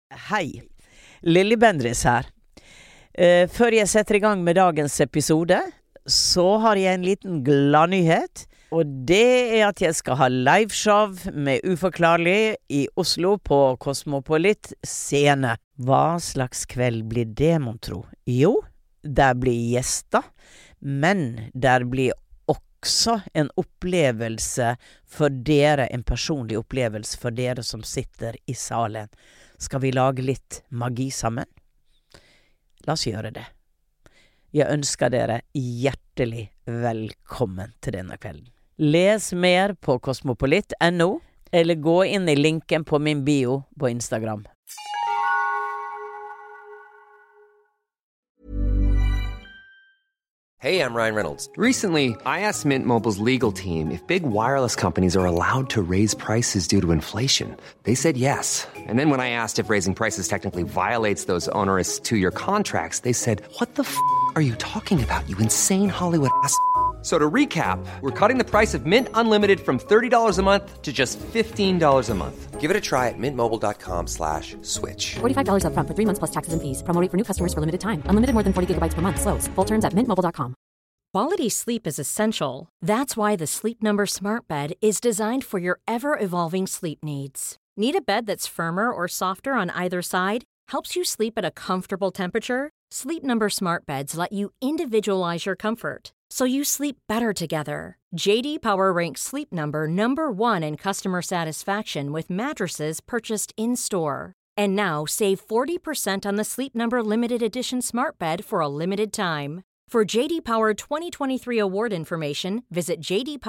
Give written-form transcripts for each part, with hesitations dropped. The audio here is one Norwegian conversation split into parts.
Hei, Lilly Bendriss her. Før jeg setter i gang med dagens episode, så har jeg en liten gladnyhet. Og det at jeg skal ha liveshow med Uforklarlig i Oslo på Kosmopolit scene. Hva slags kveld blir det, mon tro? Jo, der blir gjester, men der blir også en opplevelse for dere, en personlig opplevelse for dere som sitter i salen. Skal vi lage litt magi sammen? La oss gjøre det. Jeg ønsker dere hjertelig velkommen til denne kvelden. Les mer på kosmopolit.no, eller gå inn i linken på min bio på Instagram. Hey, I'm Ryan Reynolds. Recently, I asked Mint Mobile's legal team if big wireless companies are allowed to raise prices due to inflation. They said yes. And then when I asked if raising prices technically violates those onerous two-year contracts, they said, "What the f*** are you talking about, you insane Hollywood ass?" So to recap, we're cutting the price of Mint Unlimited from $30 a month to just $15 a month. Give it a try at mintmobile.com/switch. $45 up front for 3 months plus taxes and fees. Promo rate for new customers for limited time. Unlimited more than 40 gigabytes per month. Slows full terms at mintmobile.com. Quality sleep is essential. That's why the Sleep Number Smart Bed is designed for your ever-evolving sleep needs. Need a bed that's firmer or softer on either side? Helps you sleep at a comfortable temperature? Sleep Number Smart Beds let you individualize your comfort, so you sleep better together. JD Power ranks Sleep Number #1 in customer satisfaction with mattresses purchased in-store. And now, save 40% on the Sleep Number Limited Edition Smart Bed for a limited time. For JD Power 2023 award information, visit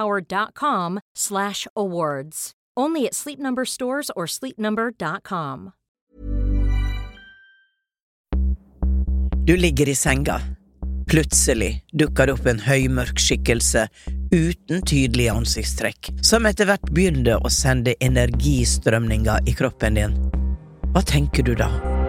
jdpower.com/awards. Only at Sleep Number stores or sleepnumber.com. Du ligger i senga. Plutselig dukker det opp en høymørk skikkelse uten tydelige ansiktstrekk, som etter hvert begynner å sende energistrømninger i kroppen din. Hva tenker du da?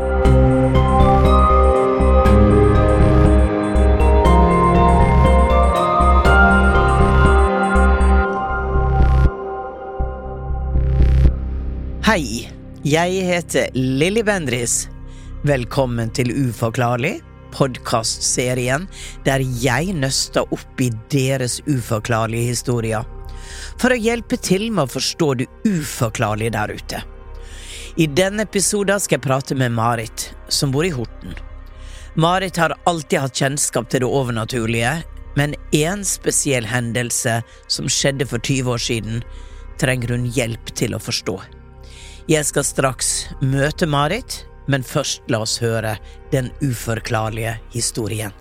Hei, jeg heter Lilly Bendriss. Velkommen til Uforklarlig, podcastserien der jeg nøster opp i deres uforklarlige historier, for å hjelpe til med å forstå det uforklarlige der ute. I denne episoden skal jeg prate med Marit, som bor i Horten. Marit har alltid hatt kjennskap til det overnaturlige, men en spesiell hendelse som skjedde for 20 år siden, trenger hun hjelp til å forstå. Jeg skal straks møte Marit, men først la oss høre den uforklarlige historien.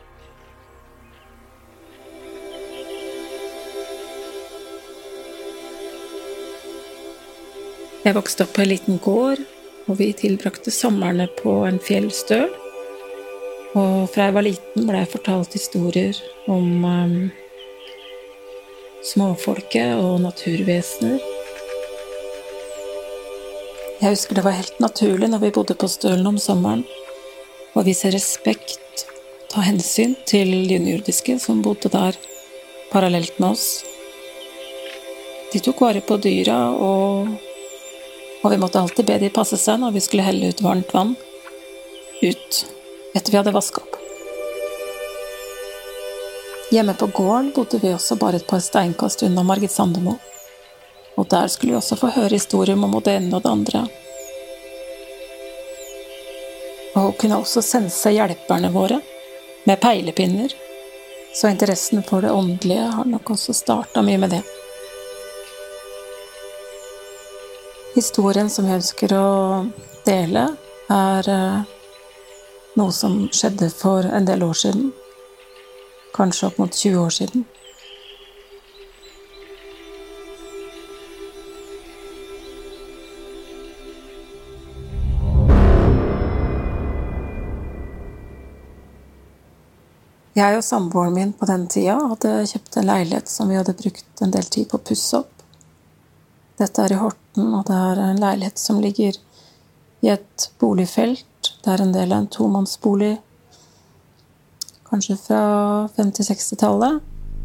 Jeg vokste opp på en liten gård, og vi tilbrakte sommerne på en fjellstøl. Og fra jeg var liten ble jeg fortalt historier om småfolket og naturvesener. Jeg husker det var helt naturlig når vi bodde på stølen om sommeren, å vise respekt, ta hensyn til de underjordiske som bodde der parallelt med oss. De tok vare på dyra, og vi måtte alltid be de passe seg når vi skulle helle ut varmt vann ut etter vi hadde vasket opp. Hjemme på gården bodde vi også bare et par steinkast unna Margit Sandemo. Og der skulle vi også få høre historier om det ene og det andre. Og hun kunne også sense hjelperne våre med peilepinner, så interessen for det åndelige har nok også startet mye med det. Historien som jeg ønsker å dele noe som skjedde for en del år siden, kanskje opp mot 20 år siden. Jeg og samboeren min på den tida hadde kjøpt en leilighet som vi hadde brukt en del tid på å pusse opp. Dette i Horten, og det en leilighet som ligger i et boligfelt. Det en del av en tomannsbolig, kanskje fra 50-60-tallet.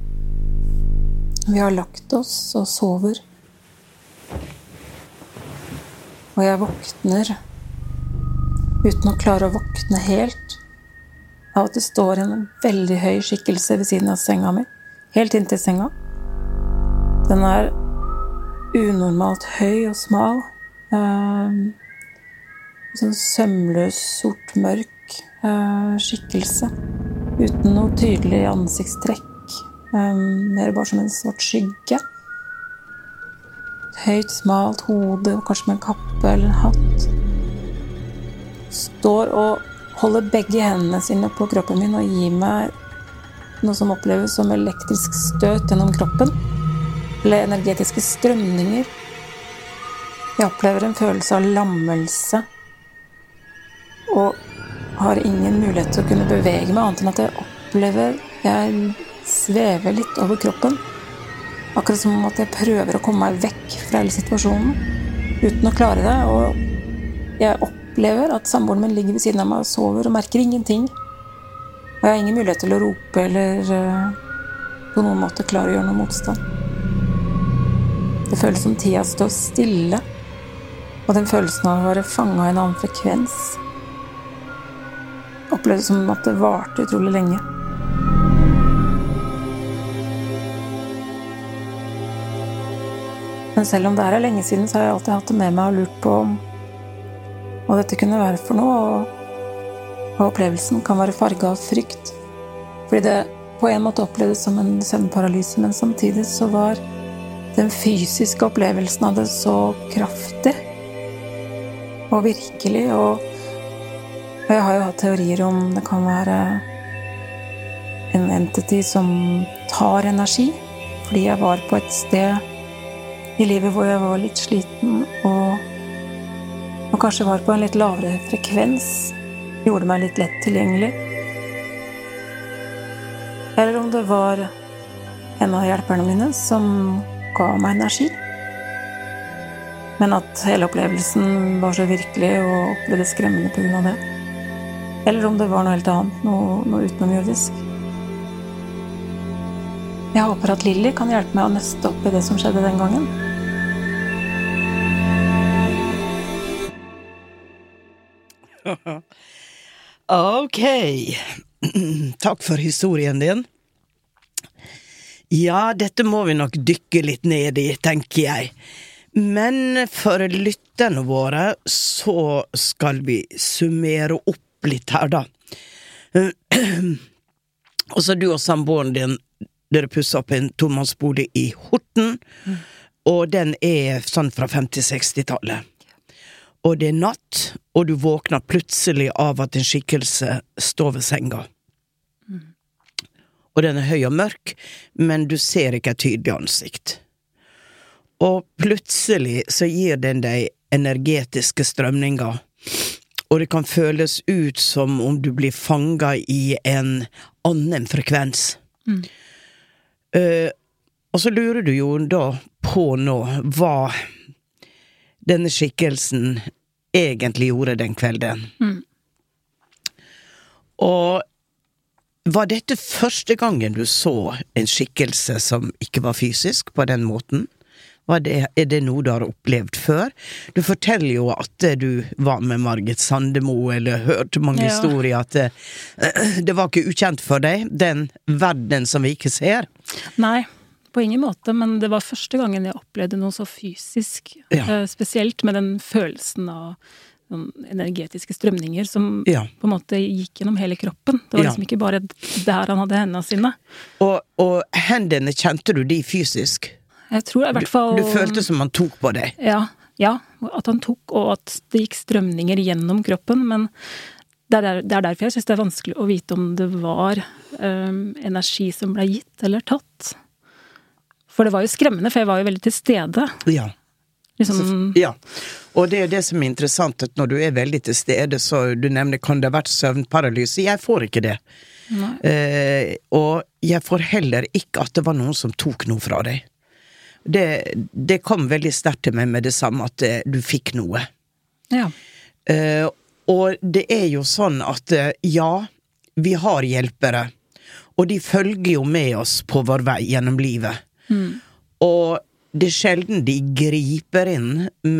Vi har lagt oss og sover. Og jeg våkner uten å klare å våkne helt av at det står en veldig høy skikkelse ved siden av senga mi, helt inntil senga. Den unormalt høy og smal, sånn sømløs, sort, mørk skikkelse, uten noe tydelig ansiktstrekk, mer bare som en svart skygge. Et høyt, smalt hode, kanskje med en kappe eller en hatt. Står og holder begge hendene sine på kroppen min og gir meg noe som oppleves som elektrisk støt gjennom kroppen, eller energetiske strømninger. Jeg opplever en følelse av lammelse, og har ingen mulighet til å kunne bevege meg, annet enn at jeg svever litt over kroppen. Akkurat som at jeg prøver å komme meg vekk fra hele situasjonen, uten å klare det, og jeg opplever at samboeren min ligger ved siden av meg og sover og merker ingenting. Og jeg har ingen mulighet til å rope eller på noen måte klare å gjøre noe motstand. Det føles som tida står stille, og den følelsen av å være fanget i en annen frekvens opplevdes som at det varte utrolig lenge. Men selv om det er lenge siden, så har jeg alltid hatt det med meg og lurt på hva dette kunne være for noe, og opplevelsen kan være farget av frykt. Fordi det på en måte opplevdes som en søvnparalyse, men samtidig så var den fysiske opplevelsen av det så kraftig og virkelig, og jeg har jo hatt teorier om det kan være en entity som tar energi, fordi jeg var på et sted i livet hvor jeg var litt sliten og kanskje var på en litt lavere frekvens, gjorde meg litt lett tilgjengelig. Eller om det var en av hjelperne mine som ga meg energi, men at hele opplevelsen var så virkelig og opplevdes skremmende på grunn av det. Eller om det var noe helt annet, noe utenomjordisk. Jeg håper at Lilly kan hjelpe meg å nøste opp i det som skjedde den gangen. Ok, takk for historien din. Ja, dette må vi nok dykke litt ned i, tenker jeg. Men for lytterne våre så skal vi summere opp litt her da. Og så du og samboeren din, dere pusset opp en tomannsbolig i Horten, og den er sånn fra 50-60-tallet. Og det er natt, og du våkner plutselig av at en skikkelse står ved senga. Og den er høy og mørk, men du ser ikke et tydelig ansikt. Og plutselig så gir den deg energetiske strømninger, og det kan føles ut som om du blir fanget i en annen frekvens. Og så lurer du jo da på nå hva denne skikkelsen egentlig gjorde den kvelden. Og var dette første gangen du så en skikkelse som ikke var fysisk på den måten? Er det noe du har opplevd før? Du forteller jo at du var med Margit Sandemo, eller hørte mange historier, at det var ikke ukjent for deg, den verden som vi ikke ser. Nei, på ingen måte, men det var første gangen jeg opplevde noe så fysisk, spesielt med den følelsen av energetiske strømninger som på en måte gikk gjennom hele kroppen. Det var liksom ikke bare der han hadde hendene sine. Og hendene, kjente du de fysisk? Jeg tror i hvert fall... Du følte som han tok på deg? Ja, at han tok, og at det gikk strømninger gjennom kroppen, men det er derfor jeg synes det er vanskelig å vite om det var energi som ble gitt eller tatt. For det var jo skremmende, for jeg var jo veldig til stede. Ja. Liksom... Ja, og det er det som er interessant, at når du er veldig til stede, så du nevner, kan det ha vært søvnparalyse? Jeg får ikke det. Og jeg får heller ikke at det var noen som tok noe fra deg. Det kom veldig sterkt til meg med det samme, at du fikk noe. Ja. Og det er jo sånn at vi har hjelpere, og de følger jo med oss på vår vei gjennom livet. Og det er sjelden de griper inn, men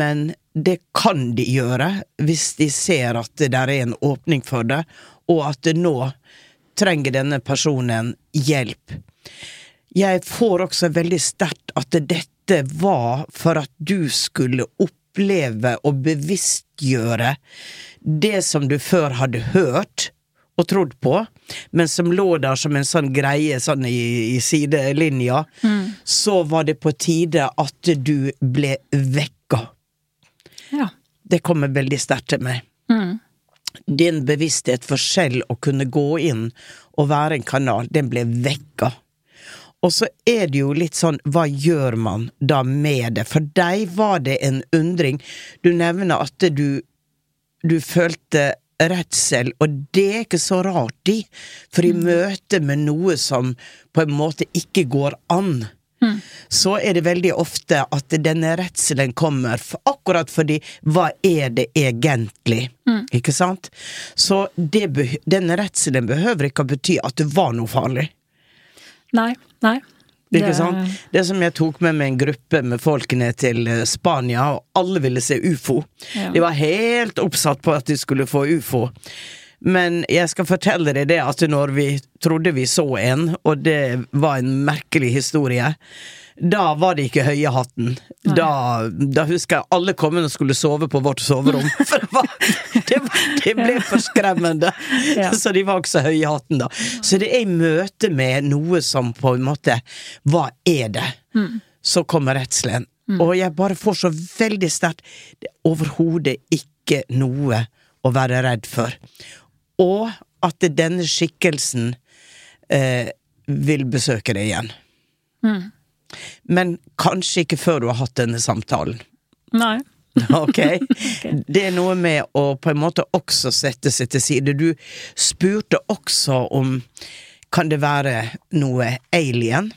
det kan de gjøre hvis de ser at det der en åpning for det, og at det nå trenger denne personen hjelp. Jeg får også veldig sterkt at dette var for at du skulle oppleve og bevisstgjøre det som du før hadde hørt og trodd på, men som lå der som en sånn greie sånn i sidelinja, så var det på tide at du ble vekka. Ja. Det kommer veldig sterkt til meg. Din bevissthet for selv å kunne gå inn og være en kanal, den ble vekka. Og så det jo litt sånn, hva gjør man da med det? For deg var det en undring. Du nevner at du følte redsel, og det ikke så rart for i møte med noe som på en måte ikke går an, så det veldig ofte at denne redselen kommer akkurat fordi, hva det egentlig? Ikke sant? Så denne redselen behøver ikke å bety at det var noe farlig. Nei. Ikke sant? Det som jeg tok med meg en gruppe med folk ned til Spania, og alle ville se UFO. Ja. De var helt oppsatt på at de skulle få UFO. Men jeg skal fortelle deg det at når vi trodde vi så en, og det var en merkelig historie, da var det ikke høyehatten. Da husker jeg alle kom inn og skulle sove på vårt soverom, for det ble for skremmende. Så de var ikke så høyehatten da. Så det i møte med noe som på en måte, hva det? Så kommer redselen. Og jeg bare får så veldig sterkt, det overhodet ikke noe å være redd for. Og at denne skikkelsen vil besøke deg igjen. Men kanskje ikke før du har hatt denne samtalen. Nei. Ok. Det noe med å på en måte også sette seg til side. Du spurte også om, kan det være noe alien?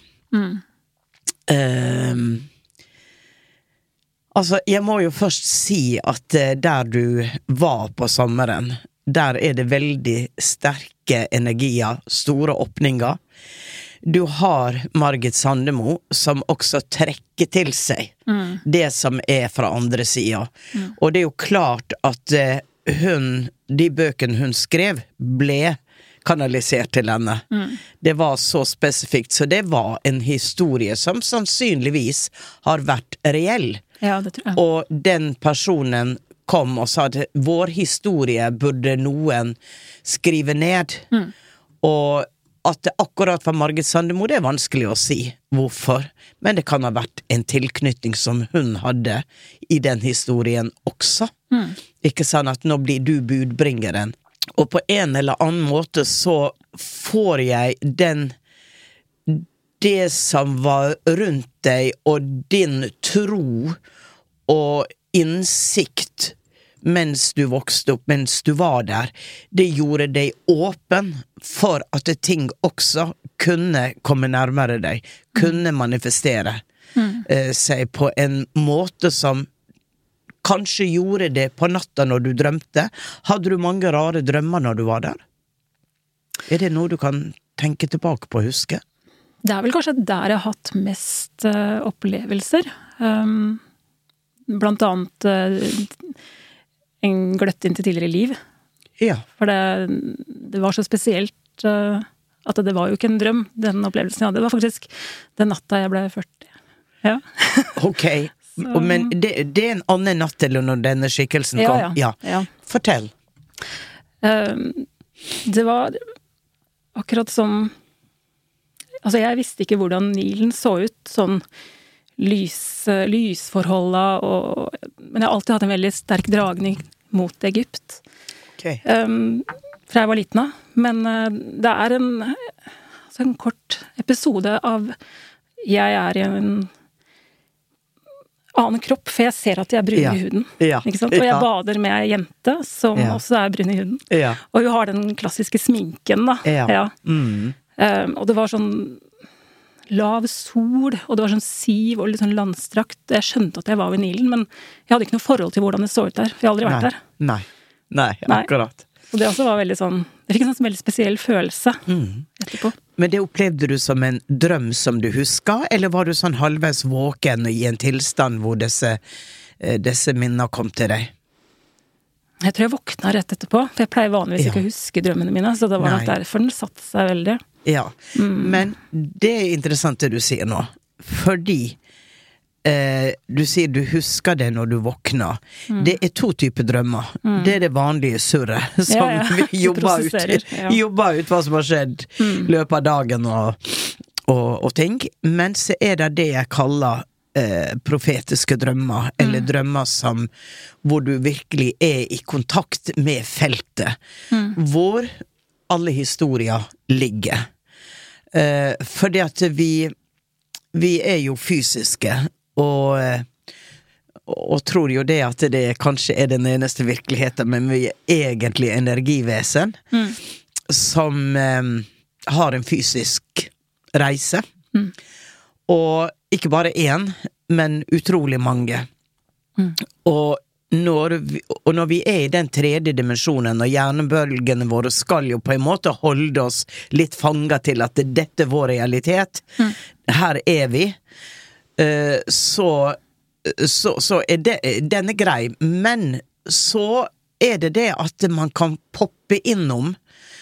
Altså, jeg må jo først si at der du var på sommeren, der det veldig sterke energier, store åpninger. Du har Margit Sandemo som også trekker til seg det som fra andre siden. Og det jo klart at de bøkene hun skrev ble kanalisert til henne. Det var så spesifikt, så det var en historie som sannsynligvis har vært reell. Ja, det tror jeg. Og den personen kom og sa at vår historie burde noen skrive ned. Og at det akkurat for Margit Sandemo, det vanskelig å si hvorfor. Men det kan ha vært en tilknytning som hun hadde i den historien også. Ikke sånn at nå blir du budbringeren. Og på en eller annen måte så får jeg det som var rundt deg, og din tro og innsikt mens du vokste opp, mens du var der, det gjorde deg åpen for at ting også kunne komme nærmere deg, kunne manifestere seg på en måte som kanskje gjorde det på natta når du drømte. Hadde du mange rare drømmer når du var der? Det noe du kan tenke tilbake på og huske? Det vel kanskje der jeg har hatt mest opplevelser. Blant annet en gløtt inn til tidligere liv. Ja. For det var så spesielt at det var jo ikke en drøm, den opplevelsen jeg hadde. Det var faktisk den natta jeg ble 40. Ja. Ok, men det en annen natt til når denne skikkelsen kom? Ja. Fortell. Det var akkurat som... Altså, jeg visste ikke hvordan Nilen så ut, sånn lysforholda, men jeg har alltid hatt en veldig sterk dragning mot Egypt. Okay. Fra jeg var liten av. Men det en kort episode av jeg i en annen kropp, for jeg ser at jeg brun i huden. Ikke sant? Og jeg bader med en jente som også brun i huden. Og hun har den klassiske sminken da. Og det var sånn lav sol, og det var sånn siv og litt sånn landstrakt. Jeg skjønte at jeg var ved Nilen, men jeg hadde ikke noe forhold til hvordan det så ut der, for jeg har aldri vært der. Nei, akkurat. Og det også var veldig sånn, jeg fikk en sånn veldig spesiell følelse etterpå. Men det opplevde du som en drøm som du husker, eller var du sånn halvveis våken i en tilstand hvor disse disse minnene kom til deg? Jeg tror jeg våkna rett etterpå, for jeg pleier vanligvis ikke å huske drømmene mine, så det var nok derfor den satte seg veldig. Ja, men det interessant det du sier nå, fordi du sier du husker det når du våkner. Det 2 typer drømmer. Det det vanlige surret, som vi jobber ut hva som har skjedd i løpet av dagen og ting, men så det jeg kaller profetiske drømmer, eller drømmer hvor du virkelig i kontakt med feltet, hvor alle historier ligger. Fordi at vi jo fysiske, og tror jo det at det kanskje den eneste virkeligheten, men vi egentlig energivesen, som har en fysisk reise. Og ikke bare en, men utrolig mange. Og når vi i den tredje dimensjonen, og hjernebølgene våre skal jo på en måte holde oss litt fanget til at dette vår realitet, her vi, så denne grei, men så det at man kan poppe innom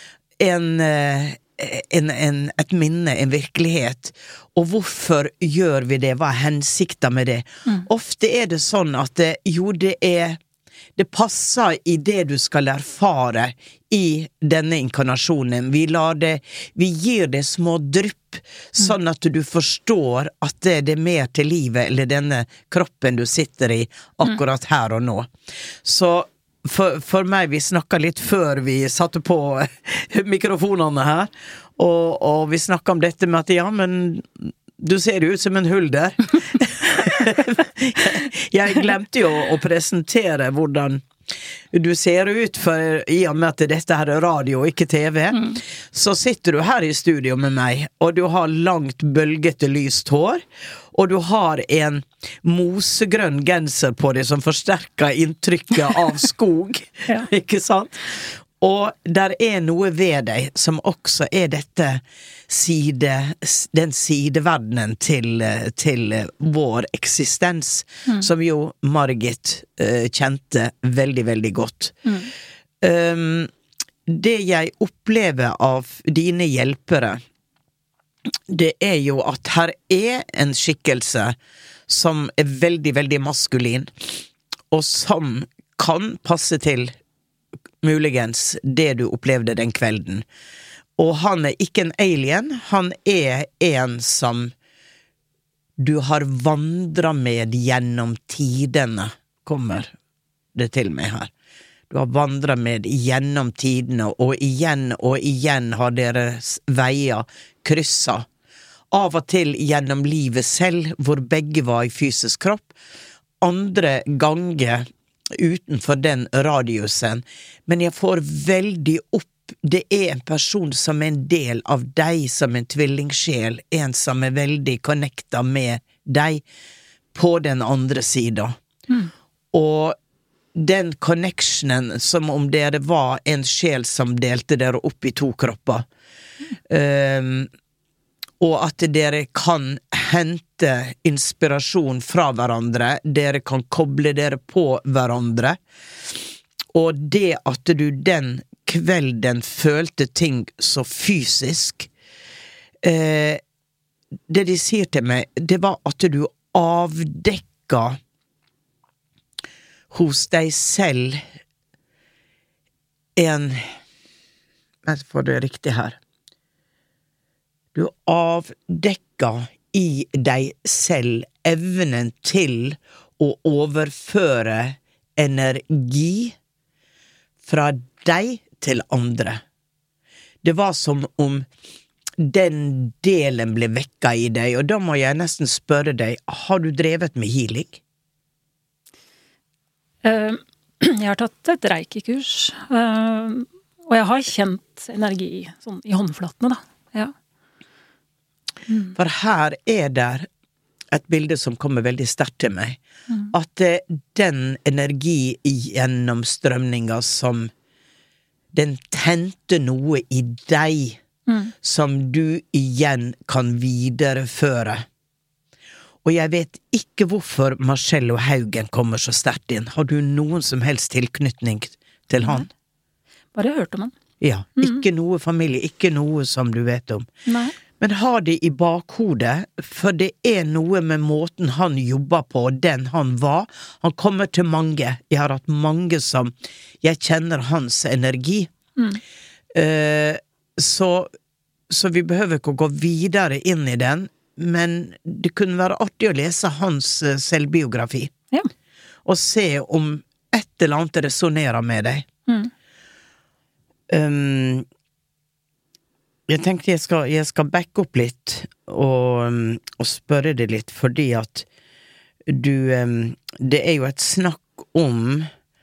et minne, en virkelighet, og hvorfor gjør vi det, hva hensikten med det? Ofte det sånn at det passer i det du skal erfare i denne inkarnasjonen. Vi gir det små drypp, sånn at du forstår at det mer til livet, eller denne kroppen du sitter i akkurat her og nå. Så for meg, vi snakket litt før vi satte på mikrofonene her, og vi snakket om dette med at men du ser ut som en hulder. Jeg glemte jo å presentere hvordan du ser ut, for i og med at dette her radio og ikke TV, så sitter du her i studio med meg, og du har langt bølgete lyst hår, og du har en mosegrønn genser på deg som forsterker inntrykket av skog, ikke sant? Og der noe ved deg som også dette den sideverdenen til vår eksistens, som jo Margit kjente veldig, veldig godt. Det jeg opplever av dine hjelpere, det jo at her en skikkelse som veldig, veldig maskulin, og som kan passe til muligens det du opplevde den kvelden. Og han ikke en alien, han en som du har vandret med gjennom tidene, kommer det til meg her. Du har vandret med gjennom tidene, og igjen har deres veier krysset. Av og til gjennom livet selv, hvor begge var i fysisk kropp. Andre ganger utenfor den radiusen. Men jeg får veldig opp, det en person som en del av deg, som en tvillingsjel, en som veldig connecta med deg på den andre siden. Og den connectionen, som om det var en sjel som delte dere opp i 2 kropper. Og at dere kan hente inspirasjon fra hverandre, dere kan koble dere på hverandre, og det at du den kvelden følte ting så fysisk, det de sier til meg, det var at du avdekka hos deg selv jeg får det riktig her, du avdekka i deg selv evnen til å overføre energi fra deg til andre. Det var som om den delen ble vekka i deg, og da må jeg nesten spørre deg, har du drevet med healing? Jeg har tatt et reiki-kurs, og jeg har kjent energi sånn, i håndflatene da, ja. For her der et bilde som kommer veldig sterkt til meg, at den energi gjennomstrømninga som den tente noe i deg som du igjen kan videreføre. Og jeg vet ikke hvorfor Marcello Haugen kommer så sterkt inn. Har du noen som helst tilknytning til han? Bare hørt om han. Ja, ikke noe familie, ikke noe som du vet om. Nei. Men ha det i bakhodet, for det noe med måten han jobber på, og den han var. Han kommer til mange. Jeg har hatt mange som jeg kjenner hans energi. Så vi behøver ikke å gå videre inn i den, men det kunne være artig å lese hans selvbiografi. Ja. Og se om et eller annet resonerer med deg. Jeg tenkte jeg skal backe opp litt og spørre deg litt, fordi at det jo et snakk om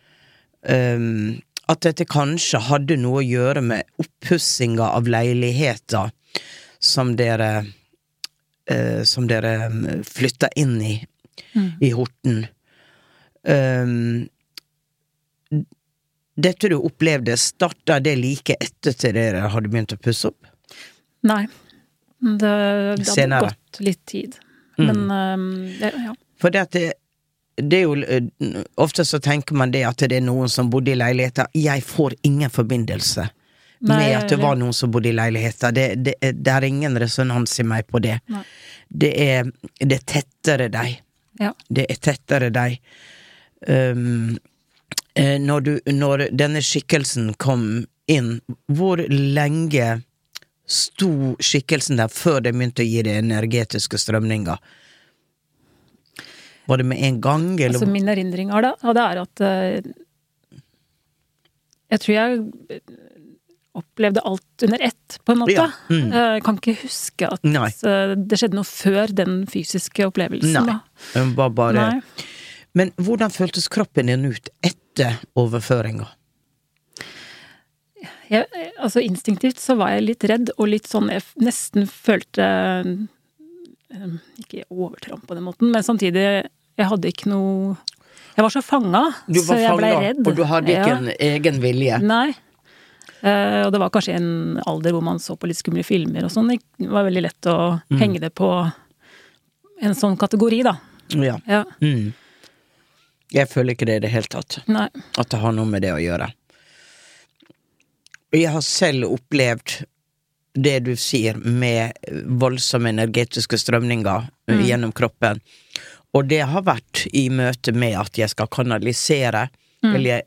at dette kanskje hadde noe å gjøre med oppussinga av leiligheter som dere flytta inn i Horten. Dette du opplevde, startet det like etter til dere hadde begynt å pusse opp? Nei, det hadde gått litt tid. Men, ja. For det jo, ofte så tenker man det at det noen som bodde i leiligheter. Jeg får ingen forbindelse med at det var noen som bodde i leiligheter. Det ingen resonans i meg på det. Nei. Det tettere deg. Ja. Det tettere deg. Når denne skikkelsen kom inn, hvor lenge sto skikkelsen der før det begynte å gi det energetiske strømninger? Var det med en gang, eller? Altså min erindring av det at jeg tror jeg opplevde alt under ett, på en måte. Ja. Jeg kan ikke huske at det skjedde noe før den fysiske opplevelsen. Nei, det var bare... Nei. Men hvordan føltes kroppen din ut etter overføringa? Altså instinktivt så var jeg litt redd, og litt sånn, jeg nesten følte ikke overtramp på den måten, men samtidig, jeg hadde ikke noe... Jeg var så fanget, så jeg ble redd. Og du hadde ikke en egen vilje? Nei. Og det var kanskje en alder hvor man så på litt skumle filmer og sånn. Det var veldig lett å henge det på en sånn kategori, da. Ja. Jeg føler ikke det i det hele tatt. Nei. At det har noe med det å gjøre. Jeg har selv opplevd det du sier med voldsomme energetiske strømninger gjennom kroppen. Og det har vært i møte med at jeg skal kanalisere. Eller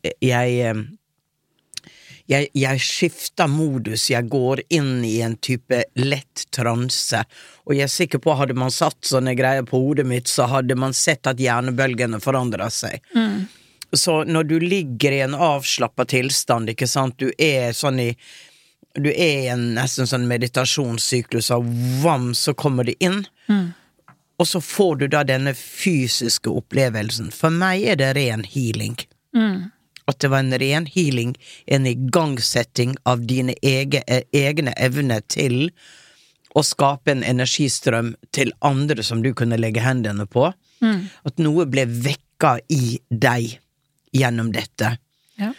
jeg skifter modus, jeg går inn i en type lett transe, og jeg sikker på, hadde man satt sånne greier på hodet mitt, så hadde man sett at hjernebølgene forandrer seg. Så når du ligger i en avslappet tilstand, ikke sant, du sånn du i en nesten sånn meditasjonssyklus av vam, så kommer det inn, og så får du da denne fysiske opplevelsen. For meg det ren healing. At det var en ren healing, en igangsetting av dine egne evner til å skape en energistrøm til andre som du kunne legge hendene på. At noe ble vekka i deg gjennom dette. Ja.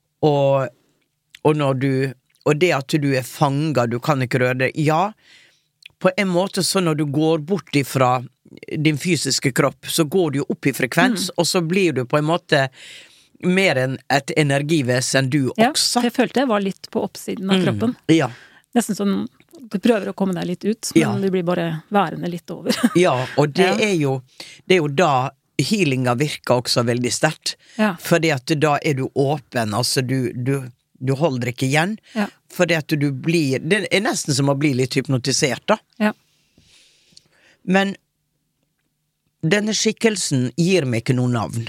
Og det at du fanget, du kan ikke røre det. Ja, på en måte så når du går bort ifra din fysiske kropp, så går du jo opp i frekvens, og så blir du på en måte mer enn et energivesen du også. Ja, jeg følte jeg var litt på oppsiden av kroppen. Ja. Nesten sånn, du prøver å komme deg litt ut, men du blir bare værende litt over. Ja, og det jo da healinga virker også veldig sterkt. Ja. Fordi at da du åpen, altså du holder ikke igjen. Ja. Fordi at du blir, det nesten som å bli litt hypnotisert da. Ja. Men denne skikkelsen gir meg ikke noe navn.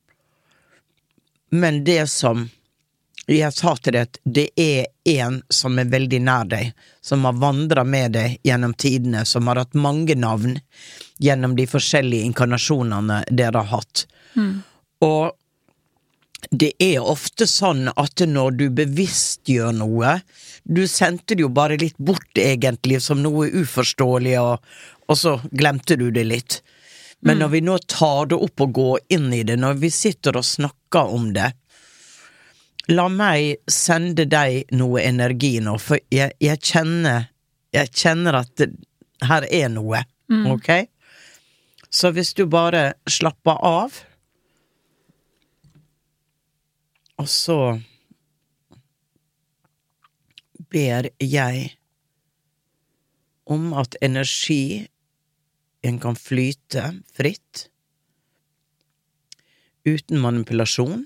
Men det som jeg sa til deg, det en som veldig nær deg, som har vandret med deg gjennom tidene, som har hatt mange navn gjennom de forskjellige inkarnasjonene dere har hatt. Og det ofte sånn at når du bevisst gjør noe, du sendte det jo bare litt bort egentlig som noe uforståelig, og så glemte du det litt. Men når vi nå tar det opp og går inn i det, når vi sitter og snakker om det, la meg sende deg noe energi nå, for jeg kjenner at her noe, ok? Så hvis du bare slapper av, og så ber jeg om at energi en kan flyte fritt, uten manipulasjon.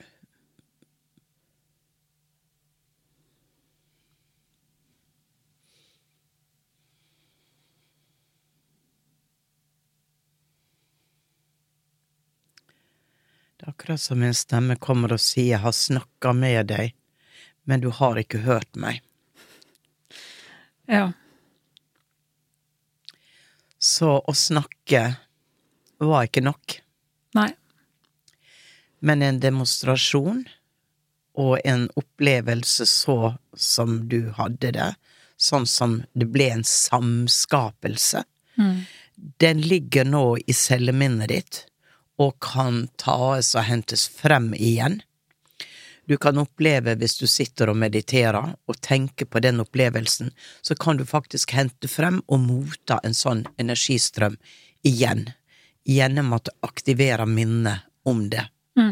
Det er akkurat som en stemme kommer og sier, jeg har snakket med deg, men du har ikke hørt meg. Ja. Så å snakke var ikke nok. Nei. Men en demonstrasjon og en opplevelse så som du hadde det, sånn som det ble en samskapelse, den ligger nå i celleminnet ditt, og kan tas og hentes frem igjen. Du kan oppleve, hvis du sitter og mediterer og tenker på den opplevelsen, så kan du faktisk hente frem og motta en sånn energistrøm igjen, gjennom at du aktiverer minnet om det.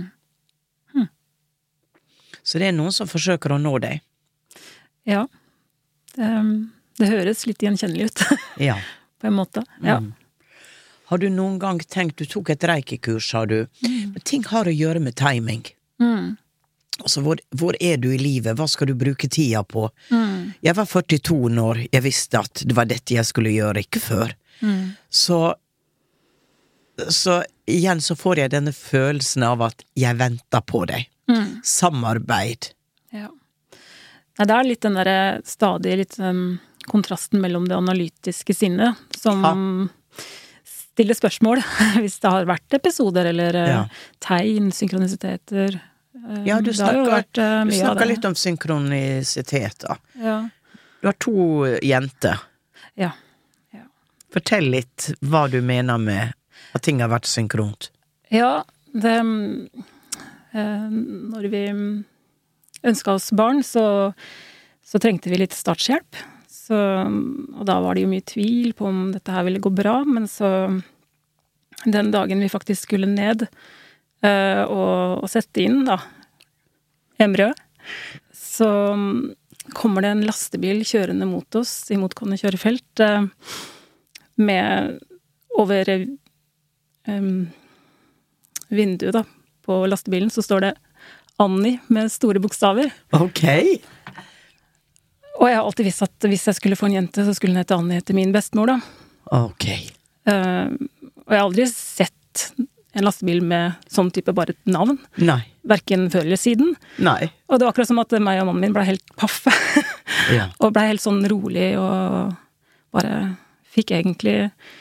Så det er noen som forsøker å nå deg. Ja. Det høres litt gjenkjennelig ut. Ja. På en måte. Ja. Har du noen gang tenkt, du tok et reiki-kurs, sa du, men ting har å gjøre med timing. Altså, hvor er du i livet? Hva skal du bruke tida på? Jeg var 42 når jeg visste at det var dette jeg skulle gjøre, ikke før. Så igjen så får jeg denne følelsen av at jeg venter på deg. Samarbeid. Ja. Nei, det er litt den der stadig litt kontrasten mellom det analytiske sinnet, som stiller spørsmål, hvis det har vært episoder eller tegn, synkronisiteter. Ja, du snakker litt om synkronisitet da. Ja. Du har 2 jenter. Ja. Fortell litt hva du mener med at ting har vært synkront. Ja, det når vi ønsket oss barn, så trengte vi litt startshjelp. Og da var det jo mye tvil på om dette her ville gå bra, men så den dagen vi faktisk skulle ned og sette inn da embrø, så kommer det en lastebil kjørende mot oss i motgående kjørefelt med over vinduet da på lastebilen så står det Annie med store bokstaver. Ok. Og jeg har alltid visst at hvis jeg skulle få en jente, så skulle hun hete Annie etter min bestemor da. Ok. Og jeg har aldri sett en lastebil med sånn type bare et navn. Nei. Hverken før eller siden. Nei. Og det var akkurat som at meg og mannen min ble helt paffe. Og ble helt sånn rolig, og bare fikk egentlig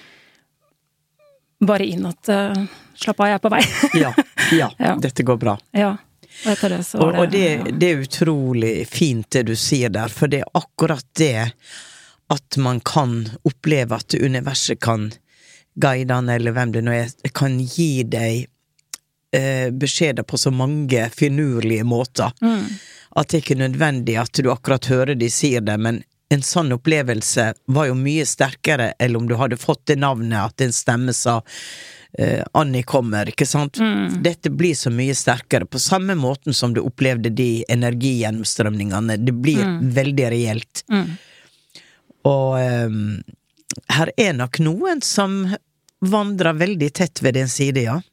bare inn at slapp av, jeg er på vei. ja, dette går bra. Ja. Og etter det så var det... Og det er utrolig fint det du sier der, for det er akkurat det at man kan oppleve at universet kan guide han, eller hvem det nå er, kan gi deg beskjeder på så mange finurlige måter. At det ikke er nødvendig at du akkurat hører de sier det, men en sånn opplevelse var jo mye sterkere enn om du hadde fått det navnet, at en stemme sa Annie kommer, ikke sant? Dette blir så mye sterkere, på samme måten som du opplevde de energigjennomstrømningene. Det blir veldig reelt. Og her er nok noen som vandrer veldig tett ved din side, ja.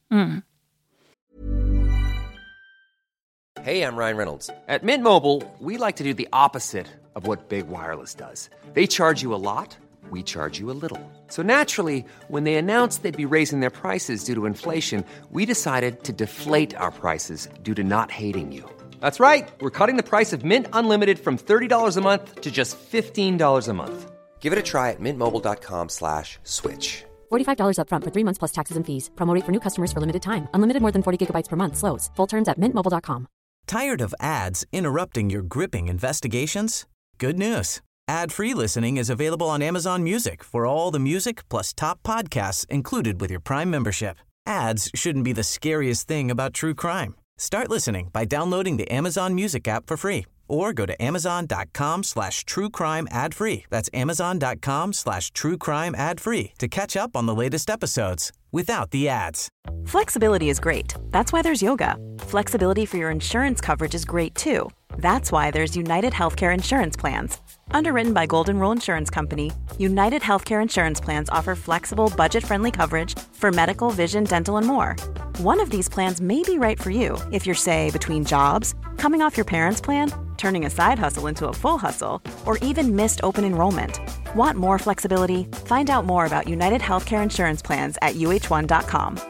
Hey, I'm Ryan Reynolds. At Mint Mobile, we like to do the opposite of what Big Wireless does. They charge you a lot, we charge you a little. So naturally, when they announced they'd be raising their prices due to inflation, we decided to deflate our prices due to not hating you. That's right. We're cutting the price of Mint Unlimited from $30 a month to just $15 a month. Give it a try at mintmobile.com/switch. $45 up front for 3 months plus taxes and fees. Promo rate for new customers for limited time. Unlimited more than 40 gigabytes per month. Slows full terms at mintmobile.com. Tired of ads interrupting your gripping investigations? Good news. Ad-free listening is available on Amazon Music for all the music plus top podcasts included with your Prime membership. Ads shouldn't be the scariest thing about true crime. Start listening by downloading the Amazon Music app for free or go to amazon.com/truecrime ad-free. That's amazon.com/truecrime ad-free to catch up on the latest episodes without the ads. Flexibility is great. That's why there's yoga. Flexibility for your insurance coverage is great too. That's why there's United Healthcare Insurance Plans. Underwritten by Golden Rule Insurance Company, United Healthcare Insurance Plans offer flexible, budget-friendly coverage for medical, vision, dental, and more. One of these plans may be right for you if you're, say, between jobs, coming off your parents' plan, turning a side hustle into a full hustle, or even missed open enrollment. Want more flexibility? Find out more about United Healthcare Insurance Plans at uh1.com.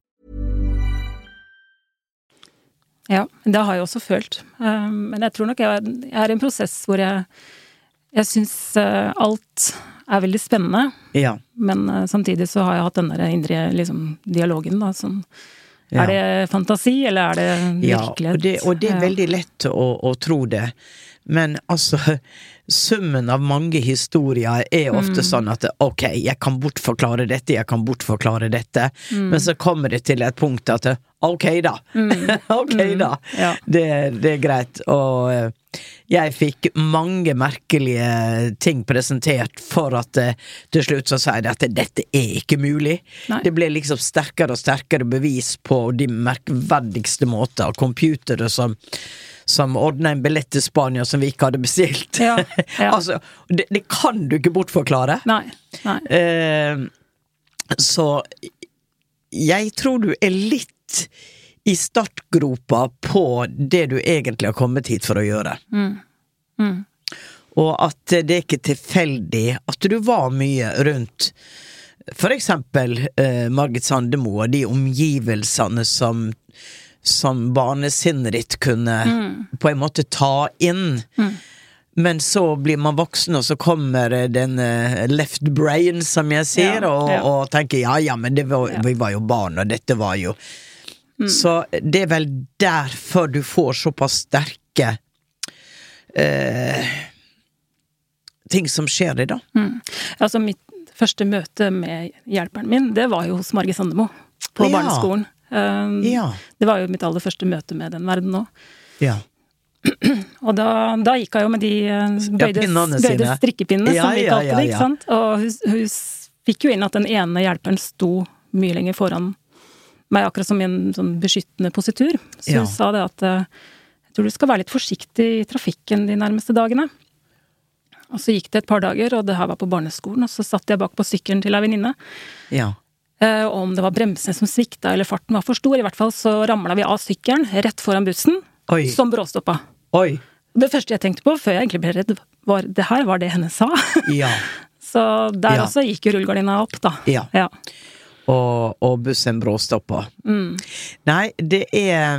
Ja, det har jeg også følt. Men jeg tror nok jeg er i en prosess hvor jeg synes alt er veldig spennende. Ja. Men samtidig så har jeg hatt denne indre liksom, dialogen da, sånn, er det fantasi, eller er det virkelighet? Ja, og det er veldig lett å tro det. Men altså, summen av mange historier er ofte sånn at ok, jeg kan bortforklare dette, men så kommer det til et punkt at ok da, Ja. det er greit. Og jeg fikk mange merkelige ting presentert for at til slutt så sier det at dette er ikke mulig. Nei. Det ble liksom sterkere og sterkere bevis på de merkverdigste måter. Computere som ordnet en billett til Spania som vi ikke hadde bestilt. Ja. Altså, det kan du ikke bortforklare. Nei. Så jeg tror du er litt i startgropa på det du egentlig har kommet hit for å gjøre. Og at det er ikke tilfeldig at du var mye rundt for eksempel Margit Sandemo og de omgivelsene som barnesinnet ditt kunne på en måte ta inn. Men så blir man voksen, og så kommer den left brain, som jeg sier, og tenker, ja, men vi var jo barn, og dette var jo... Så det er vel derfor du får såpass sterke ting som skjer det da. Altså mitt første møte med hjelperen min, det var jo hos Margit Sandemo på barneskolen. Det var jo mitt aller første møte med den verden nå. Ja. Og da gikk jeg jo med de bøyde strikkepinnene som vi kalte det, ikke sant? Og hun fikk jo inn at den ene hjelperen sto mye lenger foran meg, akkurat som i en sånn beskyttende positur. Så hun sa det at jeg tror du skal være litt forsiktig i trafikken de nærmeste dagene. Og så gikk det et par dager, og det her var på barneskolen, og så satt jeg bak på sykkelen til en venninne. Ja. Og om det var bremsene som svikta, eller farten var for stor, i hvert fall så ramlet vi av sykkelen rett foran bussen, som bråstoppa. Oi. Det første jeg tenkte på, før jeg egentlig ble redd, var det her var det henne sa. Ja. Så der også gikk jo rullegardina opp, da. Ja. Og bussen bråstoppa. Nei, det er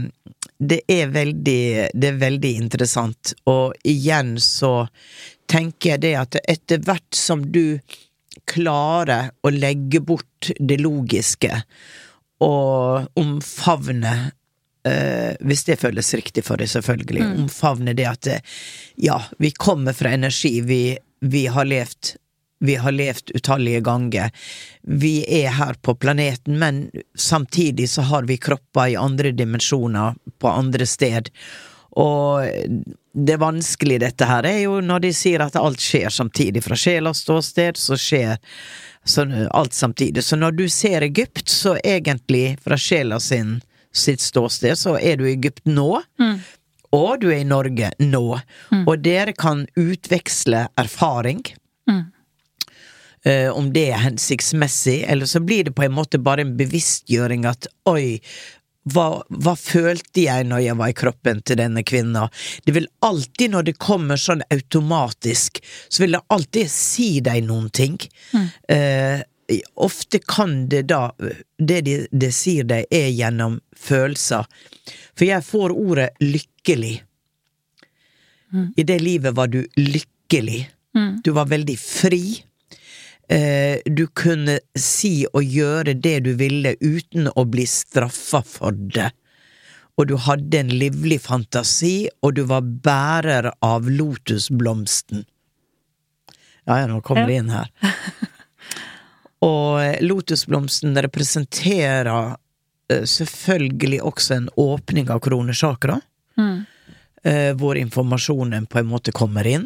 veldig interessant, og igjen så tenker jeg det at etter hvert som du klarer å legge bort det logiske og omfavne, hvis det føles riktig for deg selvfølgelig, omfavne det at vi kommer fra energi, vi har levt utallige ganger. Vi er her på planeten, men samtidig så har vi kropper i andre dimensjoner, på andre sted. Og det vanskelige dette her er jo når de sier at alt skjer samtidig. Fra sjelas ståsted så skjer alt samtidig. Så når du ser Egypt, så egentlig fra sjela sitt ståsted, så er du i Egypt nå, og du er i Norge nå. Og dere kan utveksle erfaring, om det er hensiktsmessig, eller så blir det på en måte bare en bevisstgjøring at oi, hva følte jeg når jeg var i kroppen til denne kvinna? Det vil alltid, når det kommer sånn automatisk, så vil det alltid si deg noen ting. Ofte kan det da, det sier deg er gjennom følelser. For jeg får ordet lykkelig. I det livet var du lykkelig. Du var veldig fri. Du kunne si og gjøre det du ville uten å bli straffet for det. Og du hadde en livlig fantasi, og du var bærer av lotusblomsten. Ja, nå kommer det inn her. Og lotusblomsten representerer selvfølgelig også en åpning av kronesjakra. hvor informasjonen på en måte kommer inn.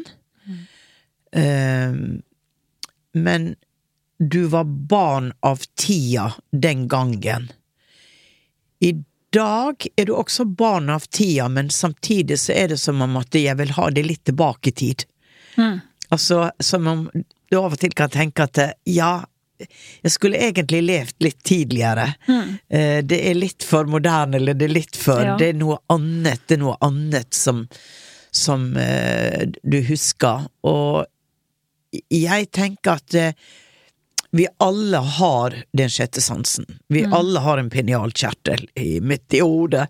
Men du var barn av tida den gangen. I dag er du også barn av tida, men samtidig så er det som om at jeg vil ha det litt tilbake i tid. Altså, som om du av og til kan tenke at ja, jeg skulle egentlig levt litt tidligere. Det er litt for moderne, eller det er litt for det er noe annet som du husker. Og jeg tenker at vi alle har den sjette sansen. Vi alle har en pinealkjertel midt i hodet.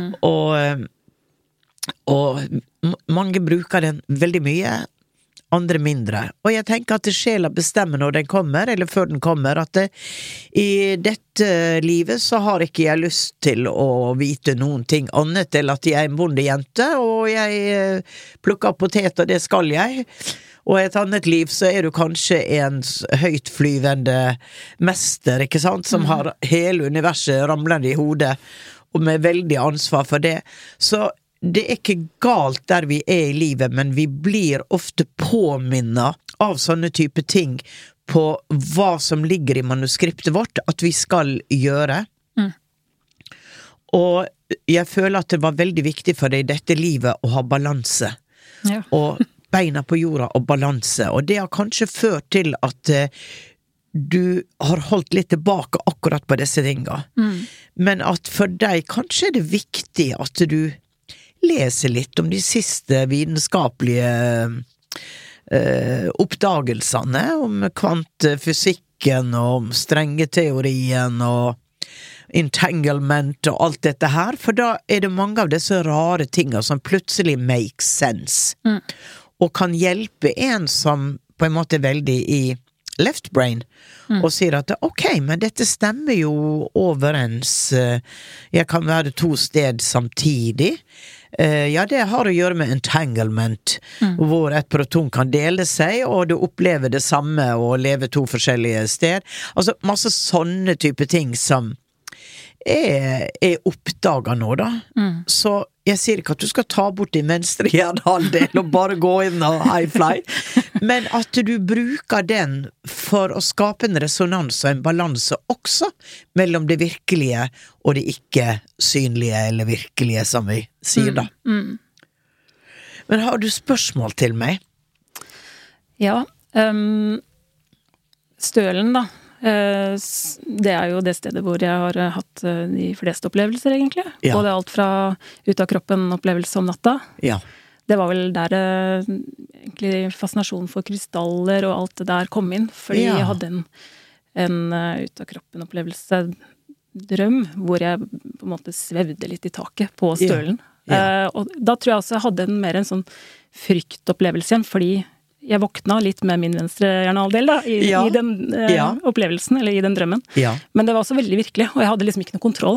Og mange bruker den veldig mye, andre mindre. Og jeg tenker at sjela bestemmer når den kommer, eller før den kommer, at i dette livet så har ikke jeg lyst til å vite noen ting annet, eller at jeg er en bondejente, og jeg plukker poteter, det skal jeg. Og i et annet liv så er du kanskje en høytflyvende mester, ikke sant, som har hele universet ramlende i hodet, og med veldig ansvar for det. Så det er ikke galt der vi er i livet, men vi blir ofte påminnet av sånne type ting på hva som ligger i manuskriptet vårt, at vi skal gjøre. Og jeg føler at det var veldig viktig for deg i dette livet å ha balanse. Og beina på jorda og balanse. Og det har kanskje ført til at du har holdt litt tilbake akkurat på disse tingene. Men at for deg kanskje er det viktig at du leser litt om de siste vitenskapelige oppdagelsene, om kvantfysikken og om strengeteorien og entanglement og alt dette her, for da er det mange av disse rare tingene som plutselig makes sense, og kan hjelpe en som på en måte er veldig i left brain, og sier at ok, men dette stemmer jo overens, jeg kan være to sted samtidig. Ja, det har å gjøre med entanglement, hvor et proton kan dele seg, og du opplever det samme og leve to forskjellige steder. Altså, masse sånne type ting som er oppdaget nå da. Så jeg sier ikke at du skal ta bort din venstre hjernehalvdel og bare gå inn og high fly, men at du bruker den for å skape en resonans og en balanse også mellom det virkelige og det ikke synlige eller virkelige, som vi sier da. Men har du spørsmål til meg? Ja, Stølen da. Det er jo det stedet hvor jeg har hatt de fleste opplevelser egentlig. Både alt fra ut av kroppen opplevelse om natta. Det var vel der egentlig fascinasjon for krystaller og alt det der kom inn, fordi jeg hadde en ut av kroppen opplevelse drøm, hvor jeg på en måte svevde litt i taket på Stølen. Og da tror jeg også jeg hadde mer en sånn fryktopplevelse igjen, fordi jeg våkna litt med min venstre hjernehalvdel da, i den opplevelsen, eller i den drømmen. Men det var også veldig virkelig, og jeg hadde liksom ikke noe kontroll.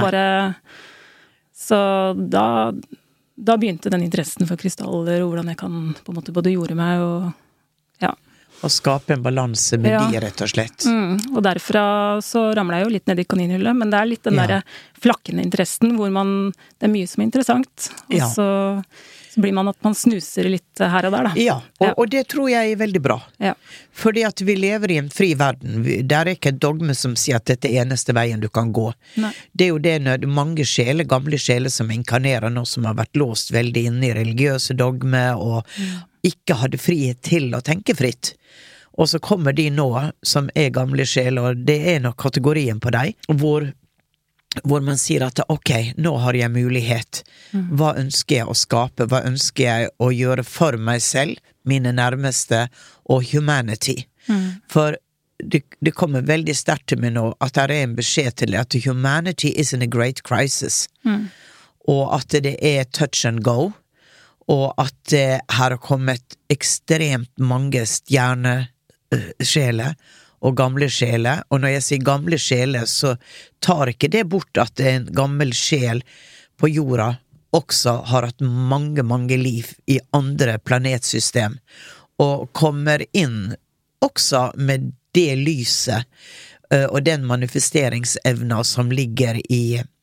Så da begynte den interessen for krystaller, og hvordan jeg kan på en måte både jorde meg og og skape en balanse med de, rett og slett. Og derfra så ramlet jeg jo litt ned i kaninhullet, men det er litt den der flakkende interessen, hvor det er mye som er interessant, og så blir man at man snuser litt her og der da. Og det tror jeg er veldig bra. Fordi at vi lever i en fri verden. Det er ikke et dogme som sier at dette er eneste veien du kan gå. Det er jo det når mange sjeler, gamle sjeler som inkarnerer nå, som har vært låst veldig inne i religiøse dogme, og ikke hadde frihet til å tenke fritt. Og så kommer de nå, som er gamle sjeler, og det er nok kategorien på deg, hvor man sier at ok, nå har jeg mulighet. Hva ønsker jeg å skape? Hva ønsker jeg å gjøre for meg selv, mine nærmeste og humanity? For det kommer veldig sterkt til meg nå at det er en beskjed til at humanity is in a great crisis. Og at det er touch and go, og at det her har kommet ekstremt mange stjernesjeler og gamle sjeler, og når jeg sier gamle sjeler, så tar ikke det bort at en gammel sjel på jorda også har hatt mange, mange liv i andre planetsystem, og kommer inn også med det lyset og den manifesteringsevna som ligger i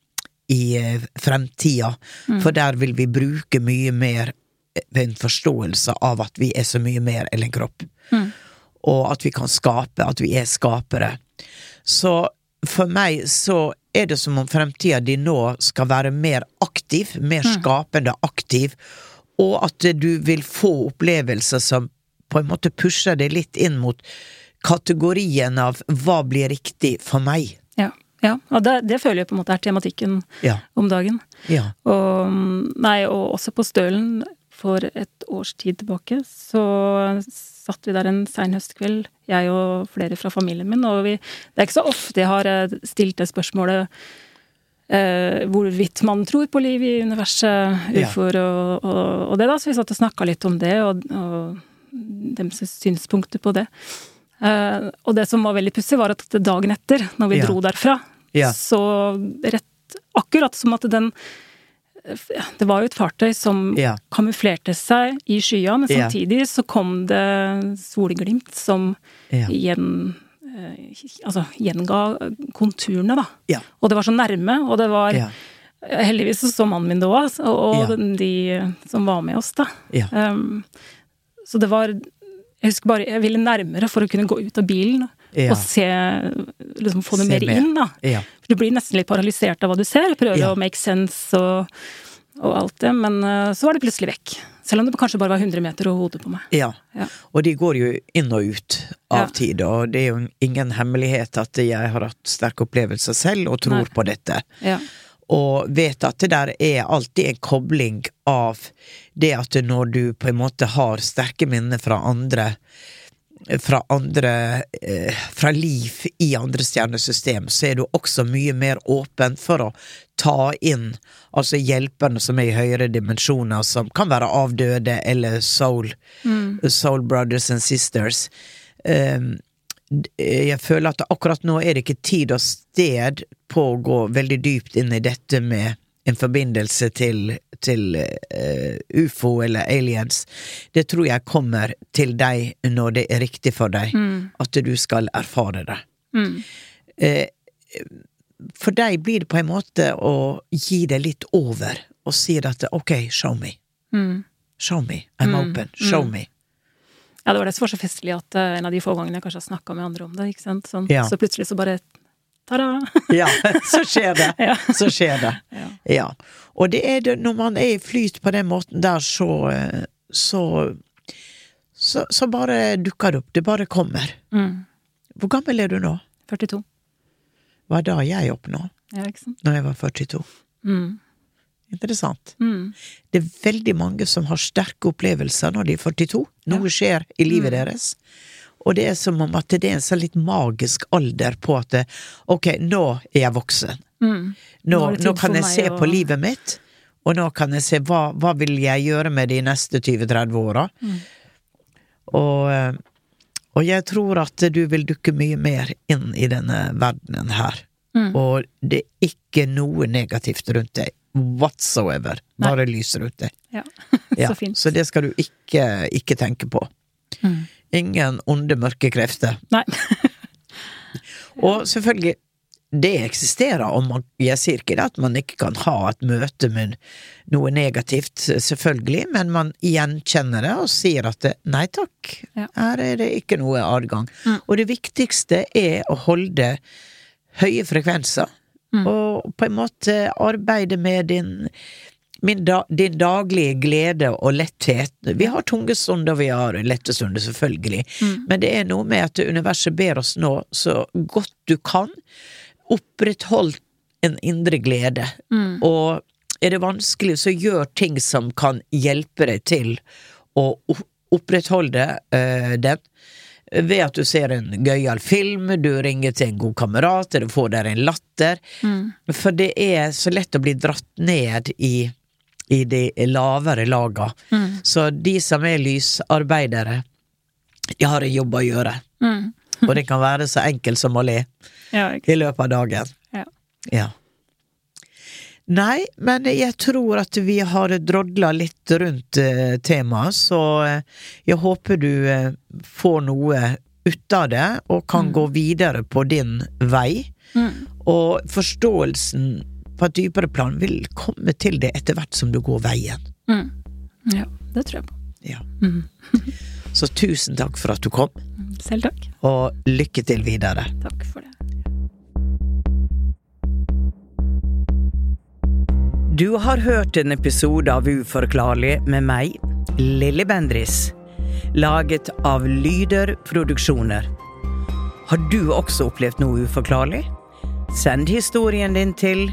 i fremtida, for der vil vi bruke mye mer en forståelse av at vi så mye mer enn en kropp, og at vi kan skape, at vi skapere. Så for meg så det som om fremtida de nå skal være mer aktiv, mer skapende aktiv, og at du vil få opplevelser som på en måte pusher det litt inn mot kategorien av hva blir riktig for meg. Ja, og det føler jeg på en måte tematikken om dagen. Ja. Og også på Stølen for et års tid tilbake, så satt vi der en sen høstkveld, jeg og flere fra familien min, og det ikke så ofte jeg har stilt det spørsmålet hvorvidt man tror på liv i universet, UFOer og det da, så vi satt og snakket litt om det, og deres synspunkter på det. Og det som var veldig pussig var at dagen etter, når vi dro derfra, så akkurat som at det var jo et fartøy som kamuflerte seg i skya, men samtidig så kom det solglimt som gjenga konturene da. Og det var så nærme, og det var heldigvis så mannen min da, og de som var med oss da. Så det var, jeg husker bare, jeg ville nærmere for å kunne gå ut av bilen og se, liksom få det mer inn da. For du blir nesten litt paralysert av hva du ser, prøver å make sense og alt det, men så var det plutselig vekk. Selv om det kanskje bare var 100 meter over hodet på meg. Ja, og de går jo inn og ut av tid, og det jo ingen hemmelighet at jeg har hatt sterke opplevelser selv og tror på dette. Og vet at det der alltid en kobling av det at når du på en måte har sterke minner fra liv i andre stjernesystem, så du også mye mer åpen for å ta inn altså hjelperne som i høyere dimensjoner, som kan være avdøde eller soul brothers and sisters. Jeg føler at akkurat nå det ikke tid og sted på å gå veldig dypt inn i dette med en forbindelse til UFO eller aliens. Det tror jeg kommer til deg når det riktig for deg, at du skal erfare det. For deg blir det på en måte å gi det litt over og si at ok, show me. Show me, I'm open, show me. Ja, det var det som var så festlig at en av de få gangene jeg kanskje har snakket med andre om det, ikke sant? Sånn, så plutselig så bare ta-da! Ja, så skjer det. Så skjer det. Ja. Og det det, når man i flyt på den måten der, så bare dukker det opp. Det bare kommer. Hvor gammel du nå? 42. Hva da jeg opp nå? Ja, ikke sant? Når jeg var 42. Interessant. Det veldig mange som har sterke opplevelser når de 42. Noe skjer i livet deres. Og det som om at det en sånn litt magisk alder på at ok, nå jeg voksen. Nå kan jeg se på livet mitt, og nå kan jeg se hva vil jeg gjøre med de neste 20-30 åra. Og jeg tror at du vil dukke mye mer inn i denne verdenen her. Og det ikke noe negativt rundt deg whatsoever, bare lys rundt deg. Så fint. Så det skal du ikke tenke på. Ingen onde mørke krefter. Nei. Og selvfølgelig, det eksisterer, og jeg sier ikke det at man ikke kan ha et møte med noe negativt, selvfølgelig, men man gjenkjenner det og sier at nei takk, her det ikke noe adgang. Og det viktigste å holde høye frekvenser, og på en måte arbeide med din daglige glede og letthet. Vi har tunge stunder, vi har lette stunder, selvfølgelig. Men det noe med at universet ber oss nå, så godt du kan, oppretthold en indre glede. Og det vanskelig, så gjør ting som kan hjelpe deg til å opprettholde den. Ved at du ser en gøyal film, du ringer til en god kamerat, du får der en latter. For det så lett å bli dratt ned i de lavere laga. Så de som lysarbeidere, de har en jobb å gjøre. Og det kan være så enkelt som å le i løpet av dagen. Ja. Nei, men jeg tror at vi har drodlet litt rundt temaet, så jeg håper du får noe ut av det, og kan gå videre på din vei. Og forståelsen på et dypere plan vil komme til det etter hvert som du går veien. Ja, det tror jeg på. Ja. Så tusen takk for at du kom. Selv takk. Og lykke til videre. Takk for det. Du har hørt en episode av Uforklarlig med meg, Lilly Bendriss, laget av Lyder Produksjoner. Har du også opplevd noe uforklarlig? Send historien din til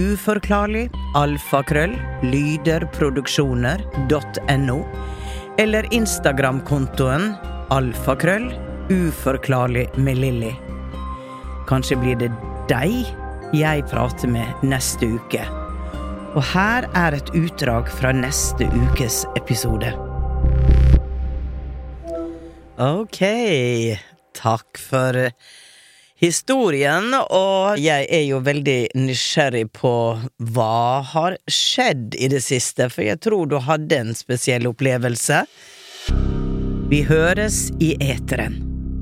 uforklarlig@lyderproduksjoner.no eller Instagram-kontoen @uforklarlig med Lilly. Kanskje blir det deg jeg prater med neste uke. Og her er et utdrag fra neste ukes episode. Ok, takk for historien, og jeg er jo veldig nysgjerrig på hva har skjedd i det siste, for jeg tror du hadde en spesiell opplevelse. Vi høres i eteren.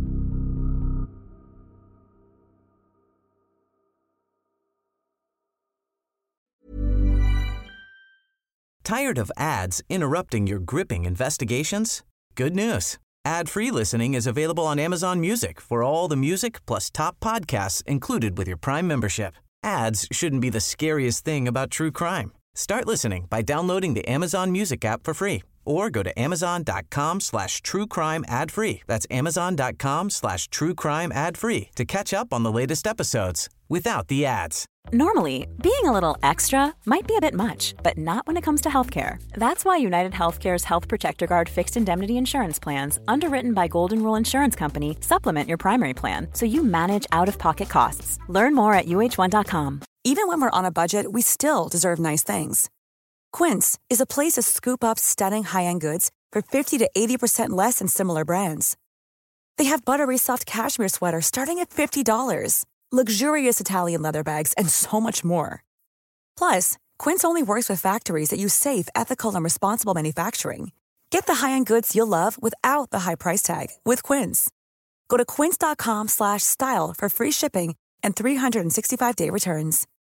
Tired of ads interrupting your gripping investigations? Good news. Ad-free listening is available on Amazon Music for all the music plus top podcasts included with your Prime membership. Ads shouldn't be the scariest thing about true crime. Start listening by downloading the Amazon Music app for free or go to amazon.com/truecrime ad-free. That's amazon.com/truecrime ad-free to catch up on the latest episodes without the ads. Normally, being a little extra might be a bit much, but not when it comes to healthcare. That's why United Healthcare's Health Protector Guard fixed indemnity insurance plans, underwritten by Golden Rule Insurance Company, supplement your primary plan so you manage out-of-pocket costs. Learn more at uh1.com. Even when we're on a budget, we still deserve nice things. Quince is a place to scoop up stunning high-end goods for 50 to 80% less than similar brands. They have buttery soft cashmere sweaters starting at $50, luxurious Italian leather bags, and so much more. Plus, Quince only works with factories that use safe, ethical, and responsible manufacturing. Get the high-end goods you'll love without the high price tag with Quince. Go to quince.com/style for free shipping and 365-day returns.